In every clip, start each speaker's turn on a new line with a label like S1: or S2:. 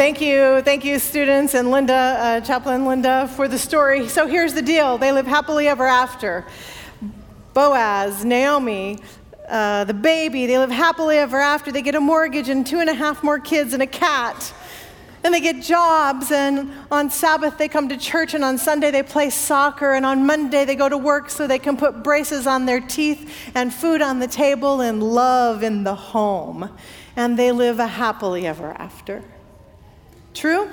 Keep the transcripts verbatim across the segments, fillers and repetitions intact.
S1: Thank you, thank you, students, and Linda, uh, Chaplain Linda, for the story. So here's the deal. They live happily ever after. Boaz, Naomi, uh, the baby, they live happily ever after. They get a mortgage and two and a half more kids and a cat. And they get jobs, and on Sabbath they come to church, and on Sunday they play soccer, and on Monday they go to work so they can put braces on their teeth and food on the table and love in the home. And they live a happily ever after. True?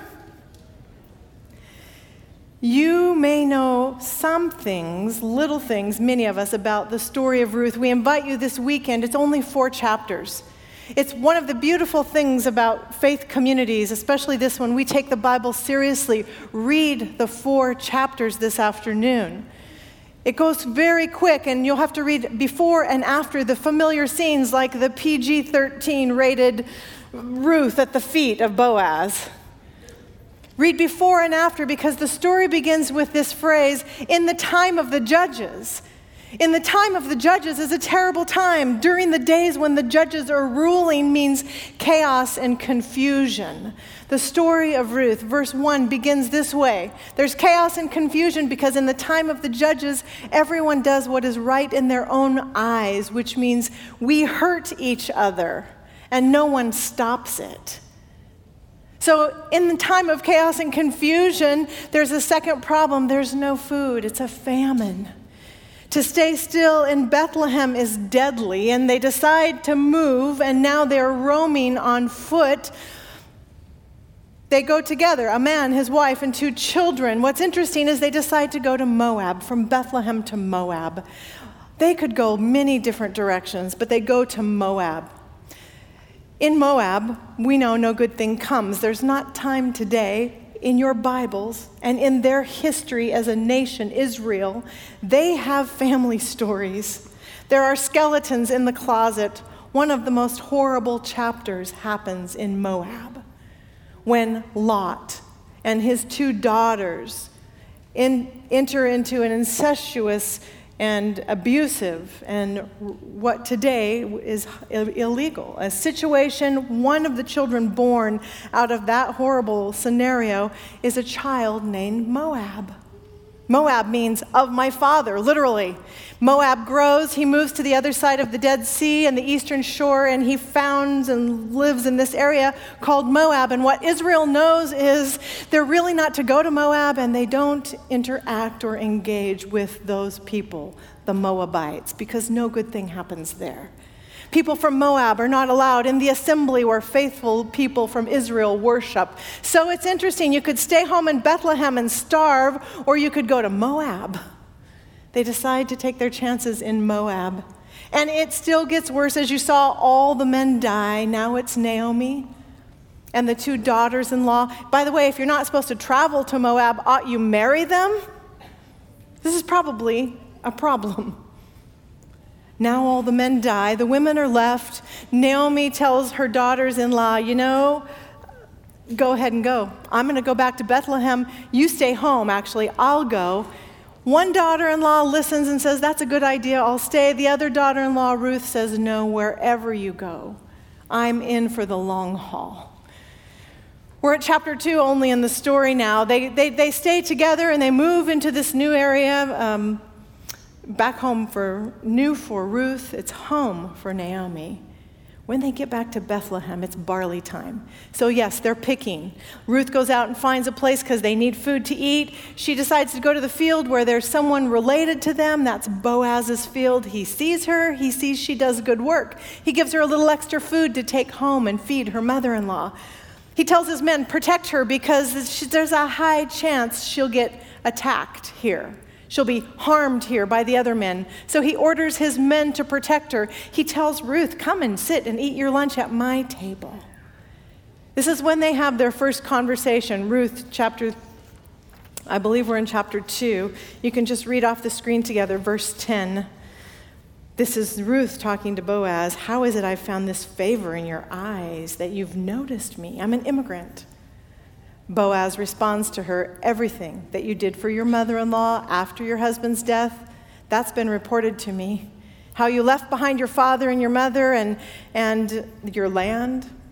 S1: You may know some things, little things, many of us, about the story of Ruth. We invite you this weekend. It's only four chapters. It's one of the beautiful things about faith communities, especially this one. We take the Bible seriously. Read the four chapters this afternoon. It goes very quick, and you'll have to read before and after the familiar scenes like the P G thirteen rated Ruth at the feet of Boaz. Read before and after, because the story begins with this phrase, in the time of the judges. In the time of the judges is a terrible time. During the days when the judges are ruling means chaos and confusion. The story of Ruth, verse one, begins this way. There's chaos and confusion because in the time of the judges, everyone does what is right in their own eyes, which means we hurt each other and no one stops it. So in the time of chaos and confusion, there's a second problem. There's no food. It's a famine. To stay still in Bethlehem is deadly, and they decide to move, and now they're roaming on foot. They go together, a man, his wife, and two children. What's interesting is they decide to go to Moab, from Bethlehem to Moab. They could go many different directions, but they go to Moab. In Moab, we know no good thing comes. There's not time today in your Bibles and in their history as a nation, Israel. They have family stories. There are skeletons in the closet. One of the most horrible chapters happens in Moab when Lot and his two daughters in, enter into an incestuous and abusive, and what today is illegal. A situation, one of the children born out of that horrible scenario is a child named Moab. Moab means of my father, literally. Moab grows, he moves to the other side of the Dead Sea and the eastern shore, and he founds and lives in this area called Moab. And what Israel knows is they're really not to go to Moab, and they don't interact or engage with those people, the Moabites, because no good thing happens there. People from Moab are not allowed in the assembly where faithful people from Israel worship. So it's interesting. You could stay home in Bethlehem and starve, or you could go to Moab. They decide to take their chances in Moab. And it still gets worse. As you saw, all the men die. Now it's Naomi and the two daughters-in-law. By the way, if you're not supposed to travel to Moab, ought you marry them? This is probably a problem. Now all the men die. The women are left. Naomi tells her daughters-in-law, you know, go ahead and go. I'm going to go back to Bethlehem. You stay home, actually. I'll go. One daughter-in-law listens and says, that's a good idea. I'll stay. The other daughter-in-law, Ruth, says, no, wherever you go, I'm in for the long haul. We're at chapter two only in the story now. They, they, they stay together and they move into this new area, um, back home for new for Ruth. It's home for Naomi. When they get back to Bethlehem, it's barley time. So yes, they're picking. Ruth goes out and finds a place because they need food to eat. She decides to go to the field where there's someone related to them. That's Boaz's field. He sees her. He sees she does good work. He gives her a little extra food to take home and feed her mother-in-law. He tells his men, protect her because she, there's a high chance she'll get attacked here. She'll be harmed here by the other men. So he orders his men to protect her. He tells Ruth, come and sit and eat your lunch at my table. This is when they have their first conversation. Ruth, chapter, I believe we're in chapter two. You can just read off the screen together, verse ten. This is Ruth talking to Boaz. How is it I've found this favor in your eyes that you've noticed me? I'm an immigrant. Boaz responds to her, everything that you did for your mother-in-law after your husband's death, that's been reported to me. How you left behind your father and your mother and, and your land,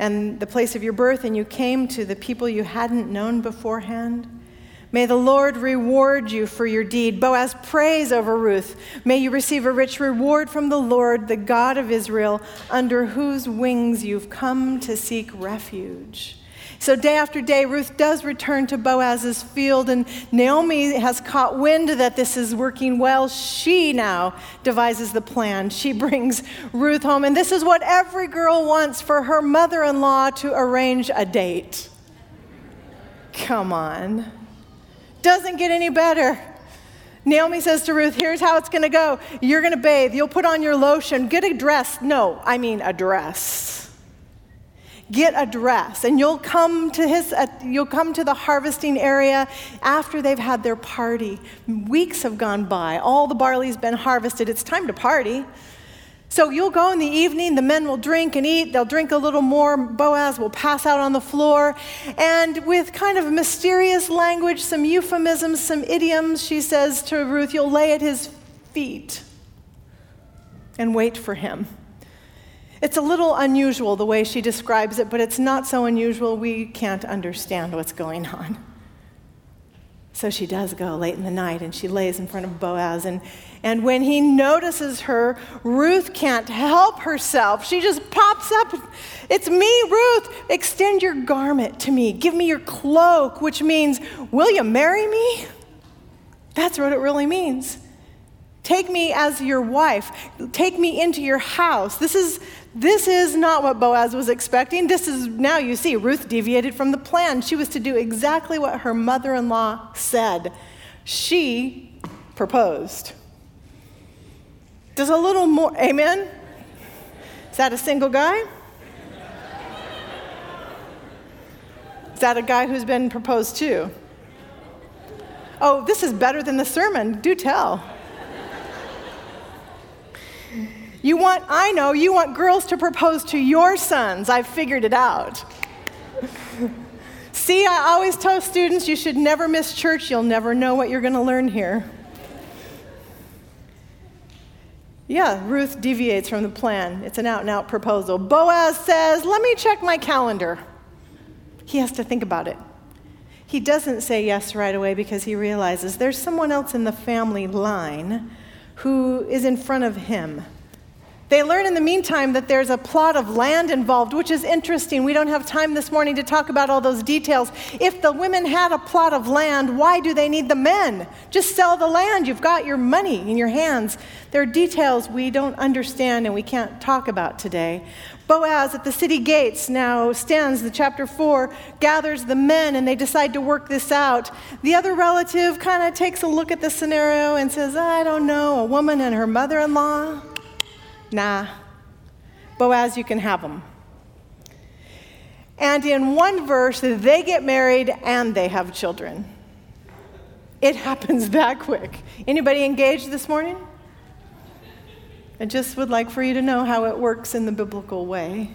S1: and the place of your birth, and you came to the people you hadn't known beforehand. May the Lord reward you for your deed. Boaz prays over Ruth. May you receive a rich reward from the Lord, the God of Israel, under whose wings you've come to seek refuge. So day after day, Ruth does return to Boaz's field, and Naomi has caught wind that this is working well. She now devises the plan. She brings Ruth home, and this is what every girl wants, for her mother-in-law to arrange a date. Come on. Doesn't get any better. Naomi says to Ruth, here's how it's going to go. You're going to bathe. You'll put on your lotion. Get a dress. No, I mean a dress. Get a dress, and you'll come to his. Uh, you'll come to the harvesting area after they've had their party. Weeks have gone by. All the barley's been harvested. It's time to party. So you'll go in the evening. The men will drink and eat. They'll drink a little more. Boaz will pass out on the floor, and with kind of mysterious language, some euphemisms, some idioms, she says to Ruth, "You'll lay at his feet and wait for him." It's a little unusual the way she describes it, but it's not so unusual we can't understand what's going on. So she does go late in the night, and she lays in front of Boaz, and, and when he notices her, Ruth can't help herself. She just pops up. It's me, Ruth. Extend your garment to me. Give me your cloak, which means, will you marry me? That's what it really means. Take me as your wife. Take me into your house. This is This is not what Boaz was expecting. This is, now you see, Ruth deviated from the plan. She was to do exactly what her mother-in-law said. She proposed. There's a little more, amen? Is that a single guy? Is that a guy who's been proposed to? Oh, this is better than the sermon. Do tell. You want, I know, you want girls to propose to your sons. I've figured it out. See, I always tell students you should never miss church. You'll never know what you're going to learn here. Yeah, Ruth deviates from the plan. It's an out-and-out proposal. Boaz says, let me check my calendar. He has to think about it. He doesn't say yes right away because he realizes there's someone else in the family line who is in front of him. They learn in the meantime that there's a plot of land involved, which is interesting. We don't have time this morning to talk about all those details. If the women had a plot of land, why do they need the men? Just sell the land. You've got your money in your hands. There are details we don't understand and we can't talk about today. Boaz at the city gates now stands, the chapter four, gathers the men, and they decide to work this out. The other relative kind of takes a look at the scenario and says, I don't know, a woman and her mother-in-law? Nah, Boaz, you can have them. And in one verse, they get married and they have children. It happens that quick. Anybody engaged this morning? I just would like for you to know how it works in the biblical way.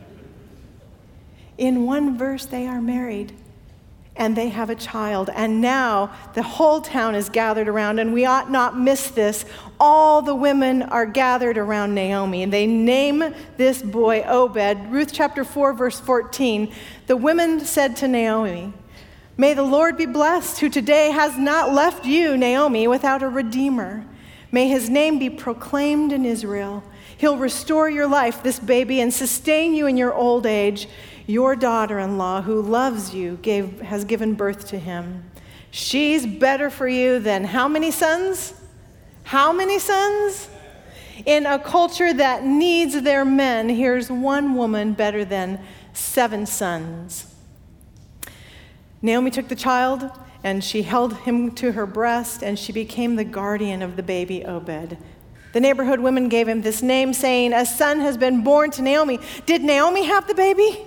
S1: In one verse, they are married and they have a child. And now the whole town is gathered around, and we ought not miss this. All the women are gathered around Naomi, and they name this boy Obed. Ruth chapter four, verse fourteen. The women said to Naomi, may the Lord be blessed, who today has not left you, Naomi, without a redeemer. May his name be proclaimed in Israel. He'll restore your life, this baby, and sustain you in your old age. Your daughter-in-law, who loves you, gave, has given birth to him. She's better for you than how many sons? How many sons? In a culture that needs their men, here's one woman better than seven sons. Naomi took the child, and she held him to her breast, and she became the guardian of the baby Obed. The neighborhood women gave him this name, saying, a son has been born to Naomi. Did Naomi have the baby?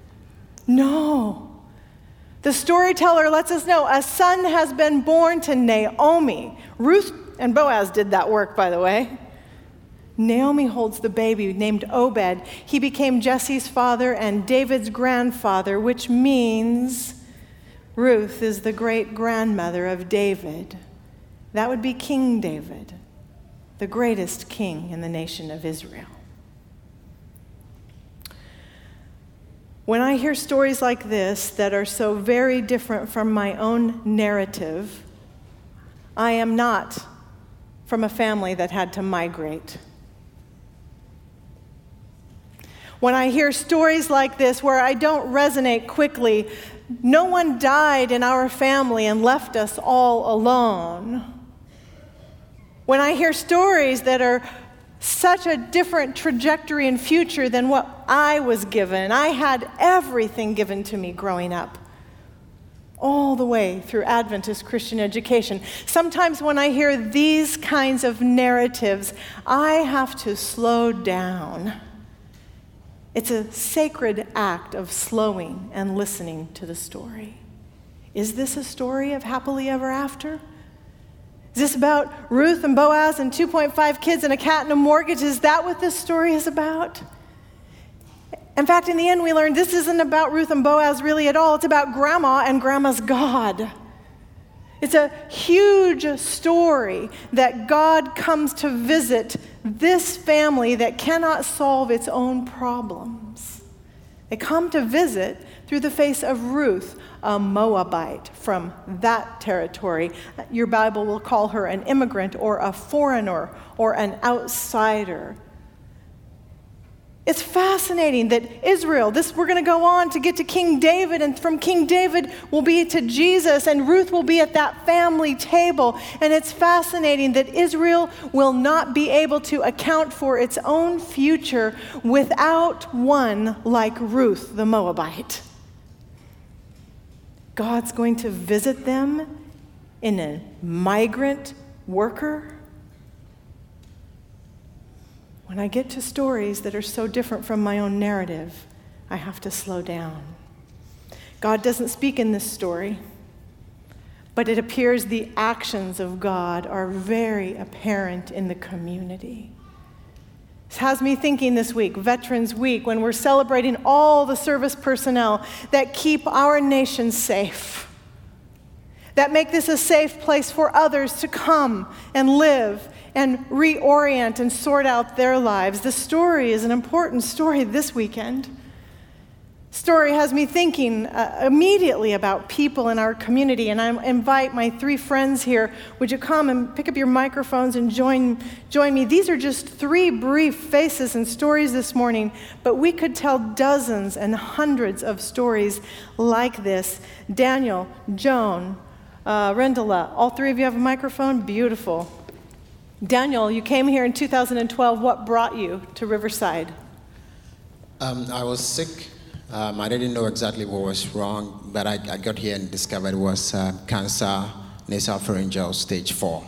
S1: No. The storyteller lets us know a son has been born to Naomi. Ruth and Boaz did that work, by the way. Naomi holds the baby named Obed. He became Jesse's father and David's grandfather, which means Ruth is the great-grandmother of David. That would be King David, the greatest king in the nation of Israel. When I hear stories like this that are so very different from my own narrative, I am not from a family that had to migrate. When I hear stories like this where I don't resonate quickly, no one died in our family and left us all alone. When I hear stories that are such a different trajectory and future than what I was given, I had everything given to me growing up, all the way through Adventist Christian education. Sometimes when I hear these kinds of narratives, I have to slow down. It's a sacred act of slowing and listening to the story. Is this a story of happily ever after? Is this about Ruth and Boaz and two point five kids and a cat and a mortgage? Is that what this story is about? In fact, in the end, we learned this isn't about Ruth and Boaz really at all. It's about Grandma and Grandma's God. It's a huge story that God comes to visit this family that cannot solve its own problems. They come to visit through the face of Ruth, a Moabite from that territory. Your Bible will call her an immigrant or a foreigner or an outsider. It's fascinating that Israel, this we're going to go on to get to King David, and from King David will be to Jesus, and Ruth will be at that family table. And it's fascinating that Israel will not be able to account for its own future without one like Ruth the Moabite. God's going to visit them in a migrant worker. When I get to stories that are so different from my own narrative, I have to slow down. God doesn't speak in this story, but it appears the actions of God are very apparent in the community. This has me thinking this week, Veterans Week, when we're celebrating all the service personnel that keep our nation safe, that make this a safe place for others to come and live and reorient and sort out their lives. The story is an important story this weekend. Story has me thinking uh, immediately about people in our community, and I invite my three friends here. Would you come and pick up your microphones and join, join me? These are just three brief faces and stories this morning, but we could tell dozens and hundreds of stories like this. Daniel, Joan, uh, Rendela, all three of you have a microphone? Beautiful. Daniel, you came here in two thousand twelve. What brought you to Riverside?
S2: Um, I was sick. Um, I didn't know exactly what was wrong, but I, I got here and discovered it was uh, cancer, nasopharyngeal stage four.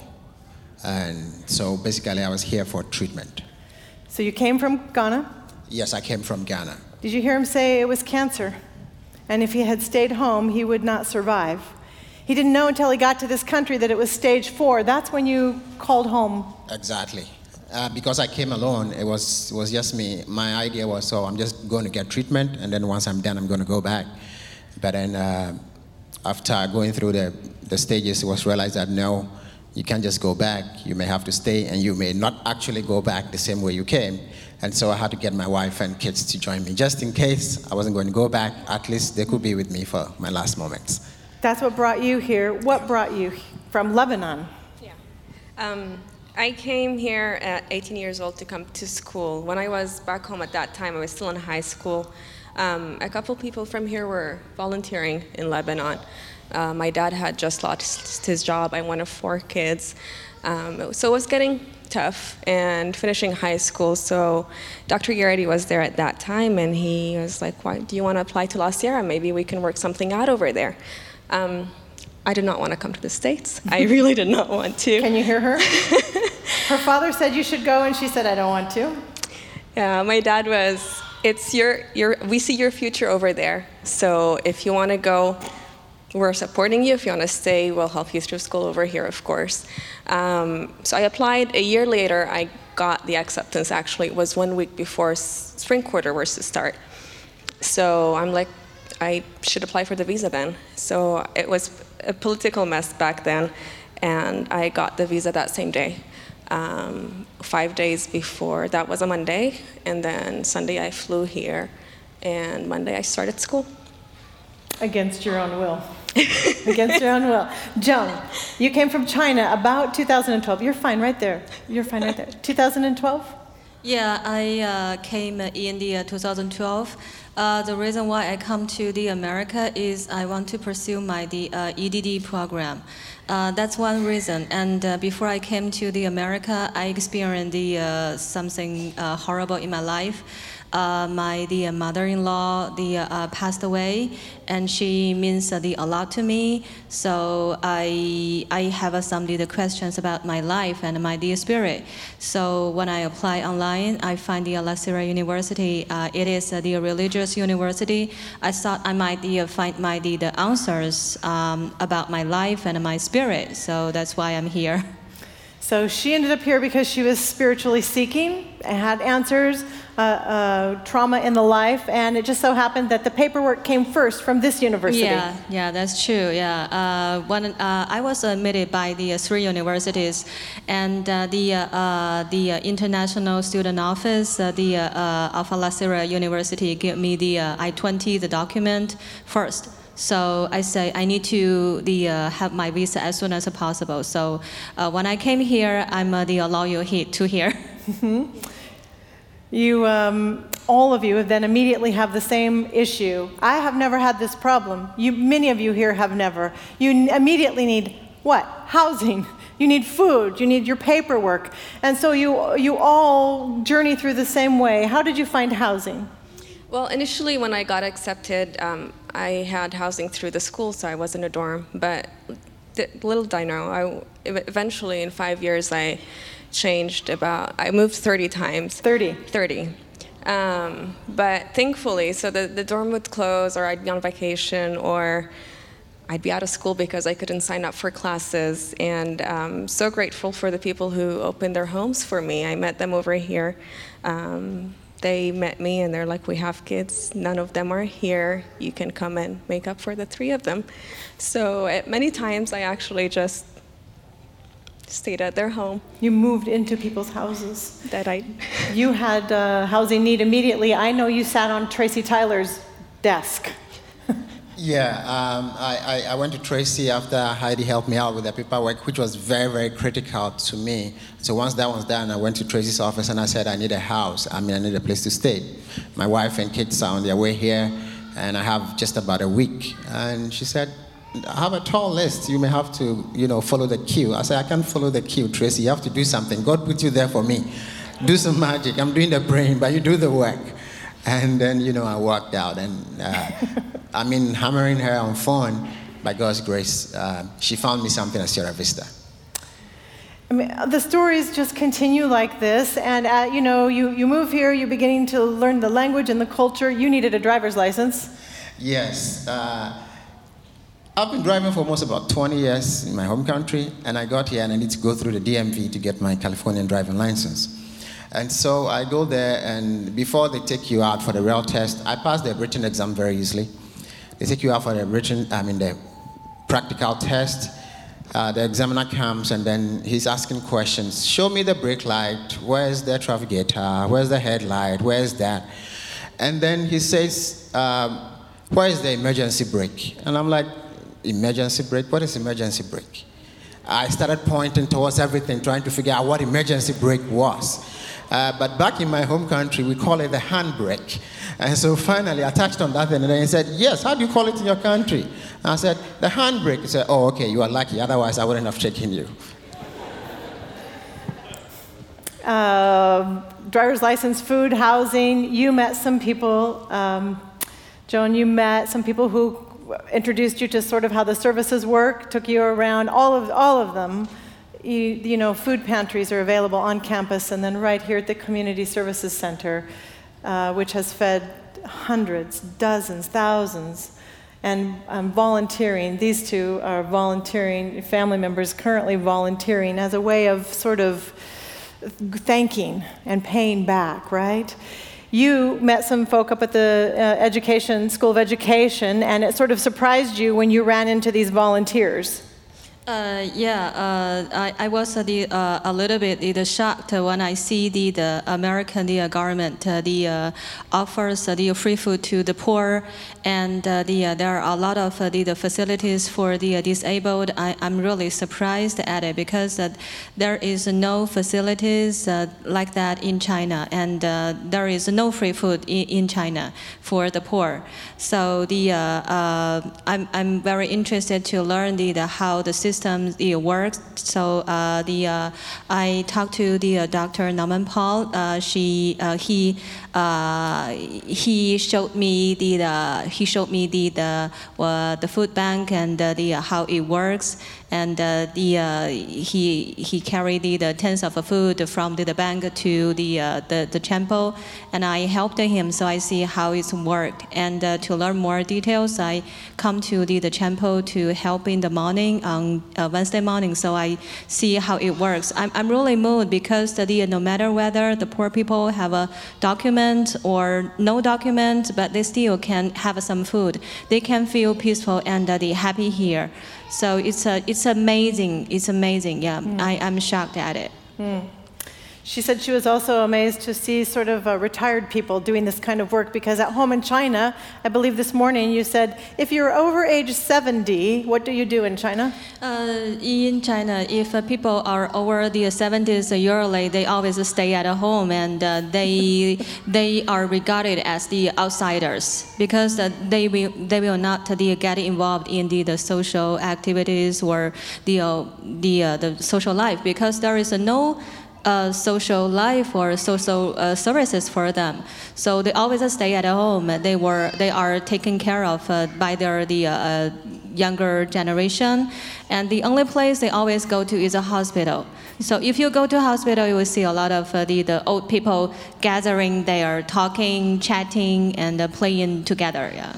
S2: And so basically I was here for treatment.
S1: So you came from Ghana?
S2: Yes, I came from Ghana.
S1: Did you hear him say it was cancer? And if he had stayed home, he would not survive. He didn't know until he got to this country that it was stage four. That's when you called home.
S2: Exactly. Uh, because I came alone, it was it was just me. My idea was, so I'm just going to get treatment, and then once I'm done, I'm going to go back. But then uh, after going through the, the stages, it was realized that no, you can't just go back. You may have to stay, and you may not actually go back the same way you came. And so I had to get my wife and kids to join me. Just in case I wasn't going to go back, at least they could be with me for my last moments.
S1: That's what brought you here. What brought you from Lebanon?
S3: Yeah. Um, I came here at eighteen years old to come to school. When I was back home at that time, I was still in high school. Um, a couple people from here were volunteering in Lebanon. Uh, my dad had just lost his job. I'm one of four kids. Um, so it was getting tough and finishing high school. So Doctor Garrity was there at that time, and he was like, "Why do you want to apply to La Sierra? Maybe we can work something out over there." Um, I did not want to come to the States. I really did not want to.
S1: Can you hear her? Her father said you should go, and she said, I don't want to.
S3: Yeah, my dad was, it's your, your, we see your future over there. So if you want to go, we're supporting you. If you want to stay, we'll help you through school over here, of course. Um, so I applied. A year later, I got the acceptance, actually. It was one week before spring quarter was to start. So I'm like, I should apply for the visa then. So it was a political mess back then, and I got the visa that same day. Um, five days before, that was a Monday, and then Sunday I flew here and Monday I started school.
S1: Against your own will. Against your own will. Joan, you came from China about two thousand twelve. You're fine right there. You're fine right there. two thousand twelve?
S4: Yeah, I uh, came in the uh, two thousand twelve. Uh, the reason why I come to the America is I want to pursue my the uh, E D D program. Uh, that's one reason. And uh, before I came to the America, I experienced the uh, something uh, horrible in my life. Uh, my the uh, mother-in-law the uh, passed away, and she means uh, the a lot to me. So I I have uh, some the questions about my life and my the spirit. So when I apply online, I find the La Sierra University. Uh, it is uh, the religious university. I thought I might the, uh, find my the, the answers um, about my life and my spirit. So that's why I'm here.
S1: So she ended up here because she was spiritually seeking and had answers, uh, uh, trauma in the life, and it just so happened that the paperwork came first from this university.
S4: Yeah, yeah, that's true. Yeah, uh, when uh, I was admitted by the uh, three universities, and uh, the uh, uh, the uh, International Student Office, uh, the uh, uh, of La Sierra University, gave me the uh, I twenty, the document first. So I say I need to the, uh, have my visa as soon as possible. So uh, when I came here, I'm uh, the loyal he- to here.
S1: Mm-hmm. You, um, all of you, then immediately have the same issue. I have never had this problem. You, many of you here have never. You n- immediately need what? Housing. You need food. You need your paperwork. And so you, you all journey through the same way. How did you find housing?
S3: Well, initially when I got accepted, um, I had housing through the school, so I was in a dorm. But th- little did I know, I, eventually in five years I changed about, I moved thirty times.
S1: thirty?
S3: thirty. Um, but thankfully, so the, the dorm would close, or I'd be on vacation, or I'd be out of school because I couldn't sign up for classes. And um, so grateful for the people who opened their homes for me. I met them over here. Um, They met me and they're like, we have kids, none of them are here. You can come and make up for the three of them. So at many times I actually just stayed at their home.
S1: You moved into people's houses.
S3: That I.
S1: You had uh, housing need immediately. I know you sat on Tracy Tyler's desk.
S2: Yeah, um, I, I, I went to Tracy after Heidi helped me out with the paperwork, which was very, very critical to me. So once that was done, I went to Tracy's office and I said, I need a house. I mean, I need a place to stay. My wife and kids are on their way here, and I have just about a week. And she said, I have a tall list. You may have to, you know, follow the queue. I said, I can't follow the queue, Tracy. You have to do something. God put you there for me. Do some magic. I'm doing the praying, but you do the work. And then, you know, I walked out, and uh, I mean, hammering her on phone, by God's grace, uh, she found me something at Sierra Vista.
S1: I mean, the stories just continue like this, and uh, you know, you, you move here, you're beginning to learn the language and the culture. You needed a driver's license.
S2: Yes. Uh, I've been driving for almost about twenty years in my home country, and I got here and I need to go through the D M V to get my Californian driving license. And so I go there, and before they take you out for the real test, I passed the written exam very easily. They take you out for the written, I mean the practical test. Uh, the examiner comes, and then he's asking questions. Show me the brake light. Where's the traffic gator? Where's the headlight? Where's that? And then he says, um, where's the emergency brake? And I'm like, emergency brake? What is emergency brake? I started pointing towards everything, trying to figure out what emergency brake was. Uh, but back in my home country, we call it the handbrake. And so finally, I touched on that, and then he said, yes, how do you call it in your country? And I said, the handbrake. He said, oh, okay, you are lucky. Otherwise, I wouldn't have taken you.
S1: Uh, driver's license, food, housing. You met some people. Um, Joan, you met some people who introduced you to sort of how the services work, took you around, all of, all of them. You, you know, food pantries are available on campus, and then right here at the Community Services Center, uh, which has fed hundreds, dozens, thousands, and um, volunteering. These two are volunteering, family members currently volunteering as a way of sort of thanking and paying back, right? You met some folk up at the uh, education, School of Education, and it sort of surprised you when you ran into these volunteers.
S4: Uh, yeah, uh, I, I was uh, the, uh, a little bit uh, shocked when I see the, the American the, uh, government uh, the, uh, offers uh, the free food to the poor, and uh, the, uh, there are a lot of uh, the, the facilities for the uh, disabled. I, I'm really surprised at it because uh, there is no facilities uh, like that in China, and uh, there is no free food in, in China for the poor. So the, uh, uh, I'm, I'm very interested to learn the, the how the system it works. So uh, the uh, I talked to the uh, Doctor Norman Paul. Uh, she uh, he uh, he showed me the, the he showed me the the uh, the food bank and uh, the uh, how it works. And uh, the uh, he he carried the, the tons of food from the, the bank to the, uh, the the temple, and I helped him. So I see how it's worked. And uh, to learn more details, I come to the, the temple to help in the morning on uh, Wednesday morning. So I see how it works. I'm I'm really moved because the, no matter whether the poor people have a document or no document, but they still can have some food. They can feel peaceful and uh, they happy here. So it's a, it's amazing. It's amazing. Yeah, mm. I, I'm shocked at it.
S1: Mm. She said she was also amazed to see sort of uh, retired people doing this kind of work because at home in China, I believe this morning you said, if you're over age seventy, what do you do in China?
S4: Uh, in China, if uh, people are over the seventies yearly, they always stay at home and uh, they they are regarded as the outsiders because uh, they will they will not uh, get involved in the, the social activities or the uh, the uh, the social life because there is uh, no Uh, social life or social uh, services for them, so they always stay at home. They were they are taken care of uh, by their the uh, younger generation, and the only place they always go to is a hospital. So if you go to a hospital, you will see a lot of uh, the the old people gathering there, talking, chatting, and uh, playing together. Yeah.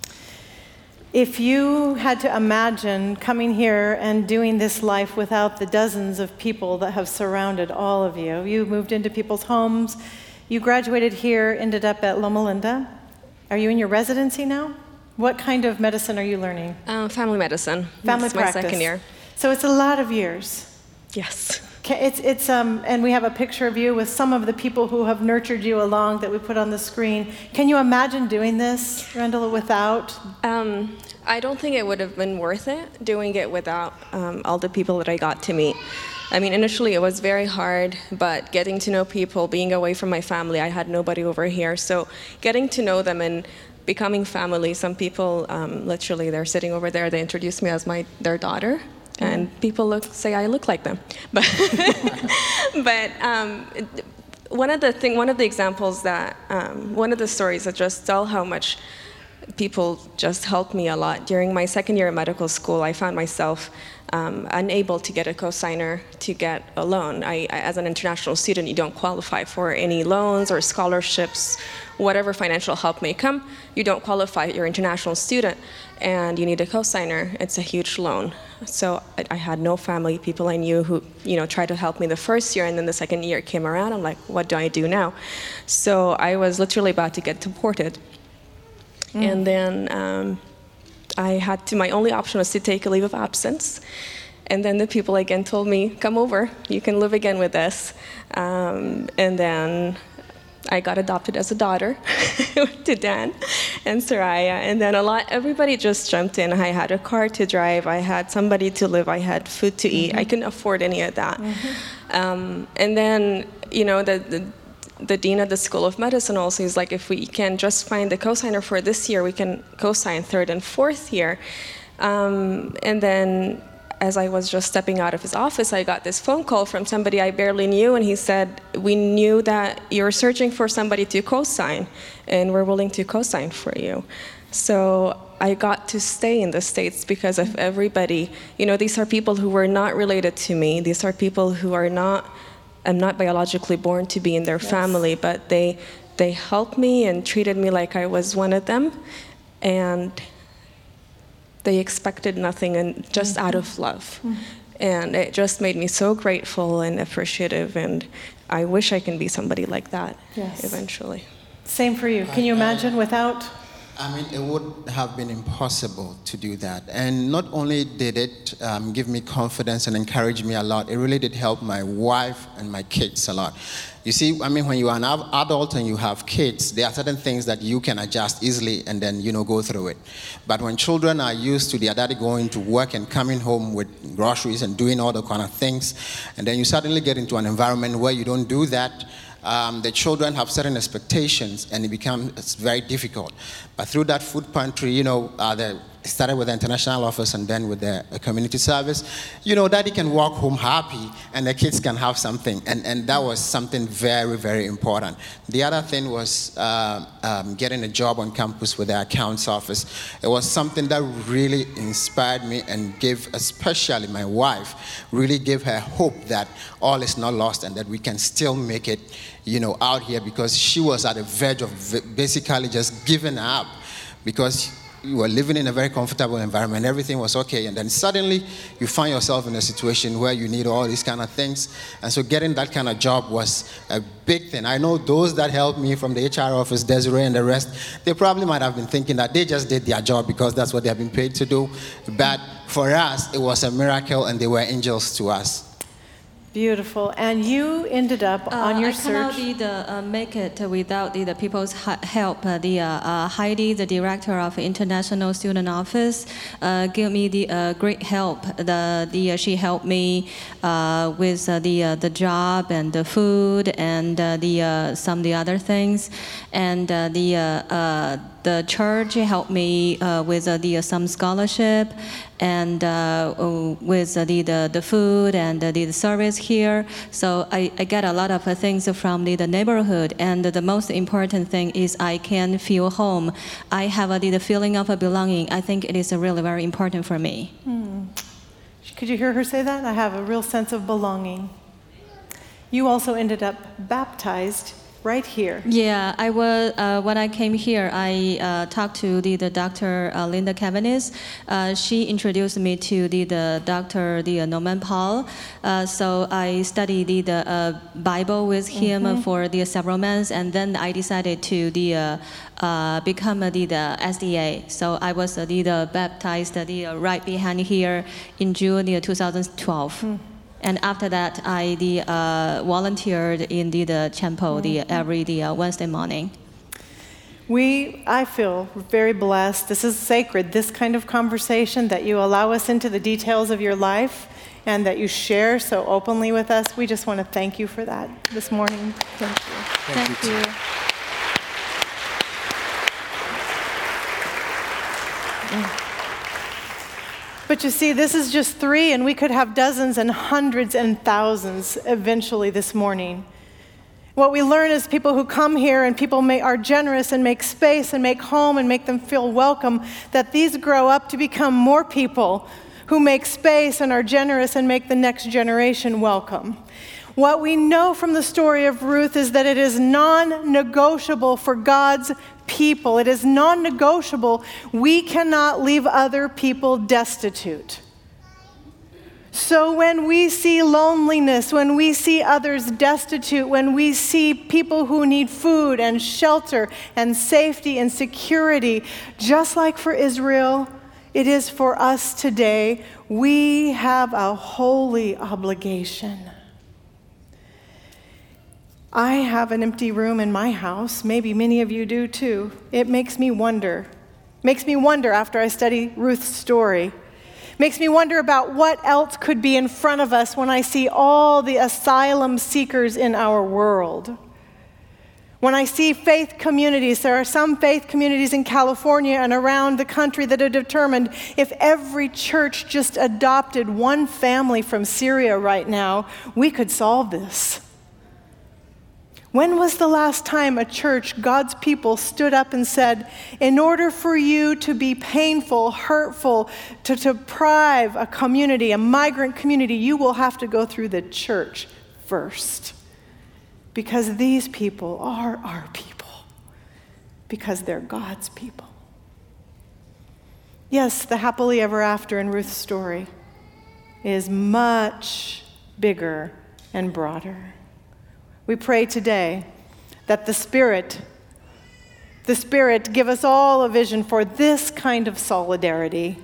S1: If you had to imagine coming here and doing this life without the dozens of people that have surrounded all of you, you moved into people's homes, you graduated here, ended up at Loma Linda. Are you in your residency now? What kind of medicine are you learning?
S3: Uh, family medicine.
S1: Family
S3: it's
S1: practice.
S3: My second year.
S1: So it's a lot of years.
S3: Yes.
S1: It's, it's, um, and we have a picture of you with some of the people who have nurtured you along that we put on the screen. Can you imagine doing this, Rendela, without?
S3: Um, I don't think it would have been worth it doing it without um, all the people that I got to meet. I mean, initially it was very hard, but getting to know people, being away from my family, I had nobody over here. So getting to know them and becoming family, some people, um, literally, they're sitting over there, they introduced me as my their daughter. And people look, say I look like them, but but um, one of the thing, one of the examples that um, one of the stories that just tell how much people just helped me a lot. During my second year of medical school, I found myself um, unable to get a cosigner to get a loan. I, I, as an international student, you don't qualify for any loans or scholarships, whatever financial help may come. You don't qualify. You're an international student, and you need a cosigner. It's a huge loan. So I, I had no family, people I knew who, you know, tried to help me the first year, and then the second year came around. I'm like, what do I do now? So I was literally about to get deported. Mm. And then um, I had to, my only option was to take a leave of absence. And then the people again told me, come over, you can live again with us. Um, and then I got adopted as a daughter to Dan and Soraya. And then a lot, everybody just jumped in. I had a car to drive, I had somebody to live, I had food to eat. Mm-hmm. I couldn't afford any of that. Mm-hmm. Um, and then, you know, the, the the dean of the School of Medicine also is like, if we can just find the cosigner for this year, we can cosign third and fourth year. Um, and then as I was just stepping out of his office, I got this phone call from somebody I barely knew, and he said, we knew that you're searching for somebody to cosign, and we're willing to cosign for you. So I got to stay in the States because of everybody. You know, these are people who were not related to me. These are people who are not, I'm not biologically born to be in their yes. family, but they they helped me and treated me like I was one of them, and they expected nothing, and just mm-hmm. out of love. Mm-hmm. And it just made me so grateful and appreciative, and I wish I can be somebody like that yes. eventually.
S1: Same for you. Can you imagine without?
S2: I mean, it would have been impossible to do that. And not only did it um, give me confidence and encourage me a lot, it really did help my wife and my kids a lot. You see, I mean, when you are an adult and you have kids, there are certain things that you can adjust easily and then, you know, go through it. But when children are used to their daddy going to work and coming home with groceries and doing all the kind of things, and then you suddenly get into an environment where you don't do that, Um, the children have certain expectations, and it becomes very difficult. But through that food pantry, you know, uh, the, it started with the international office and then with the, the community service. You know, daddy can walk home happy, and the kids can have something, and, and that was something very, very important. The other thing was uh, um, getting a job on campus with the accounts office. It was something that really inspired me and gave, especially my wife, really gave her hope that all is not lost and that we can still make it, you know, out here, because she was at the verge of basically just giving up, because you were living in a very comfortable environment, everything was okay, and then suddenly you find yourself in a situation where you need all these kind of things. And so getting that kind of job was a big thing. I know those that helped me from the H R office, Desiree and the rest, they probably might have been thinking that they just did their job because that's what they have been paid to do. But for us, it was a miracle, and they were angels to us.
S1: Beautiful. And you ended up on
S4: Uh,
S1: your
S4: I cannot
S1: search.
S4: the, uh, make it without the, the people's ha- help. Uh, the uh, uh, Heidi, the director of International Student Office, uh, gave me the uh, great help. The, the uh, she helped me uh, with uh, the uh, the job and the food and uh, the uh, some of the other things, and uh, the uh, uh, the church helped me uh, with uh, the uh, some scholarship, and uh, with uh, the, the the food and uh, the, the service here. So I, I get a lot of uh, things from the, the neighborhood, and the most important thing is I can feel home. I have uh, the, the feeling of a belonging. I think it is uh, really very important for me.
S1: Hmm. Could you hear her say that? I have a real sense of belonging. You also ended up baptized right here.
S4: Yeah, I was uh, when I came here. I uh, talked to the, the Doctor Uh, Linda Cavanis. Uh, she introduced me to the, the Doctor the uh, Norman Paul. Uh, so I studied the, the uh, Bible with him
S1: Mm-hmm.
S4: for the several months, and then I decided to the uh, uh, become uh, the, the S D A. So I was uh, the, the baptized uh, the uh, right behind here in June uh, two thousand twelve. Mm. And after that, I the, uh, volunteered in the, the chapel the, every the, uh, Wednesday morning.
S1: We, I feel very blessed. This is sacred, this kind of conversation, that you allow us into the details of your life and that you share so openly with us. We just want to thank you for that this morning. Thank you.
S4: Thank,
S1: Thank
S4: you.
S1: you. Mm. But you see, this is just three, and we could have dozens and hundreds and thousands eventually this morning. What we learn is people who come here and people may, are generous and make space and make home and make them feel welcome, that these grow up to become more people who make space and are generous and make the next generation welcome. What we know from the story of Ruth is that it is non-negotiable for God's people. It is non-negotiable. We cannot leave other people destitute. So when we see loneliness, when we see others destitute, when we see people who need food and shelter and safety and security, just like for Israel, it is for us today. We have a holy obligation. I have an empty room in my house. Maybe many of you do too. It makes me wonder. Makes me wonder after I study Ruth's story. Makes me wonder about what else could be in front of us when I see all the asylum seekers in our world. When I see faith communities, there are some faith communities in California and around the country that are determined if every church just adopted one family from Syria right now, we could solve this. When was the last time a church, God's people, stood up and said, in order for you to be painful, hurtful, to deprive a community, a migrant community, you will have to go through the church first? Because these people are our people. Because they're God's people. Yes, the happily ever after in Ruth's story is much bigger and broader. We pray today that the Spirit the Spirit give us all a vision for this kind of solidarity,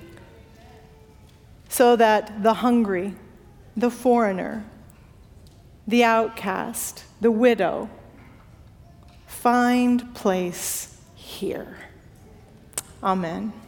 S1: so that the hungry, the foreigner, the outcast, the widow find place here. Amen.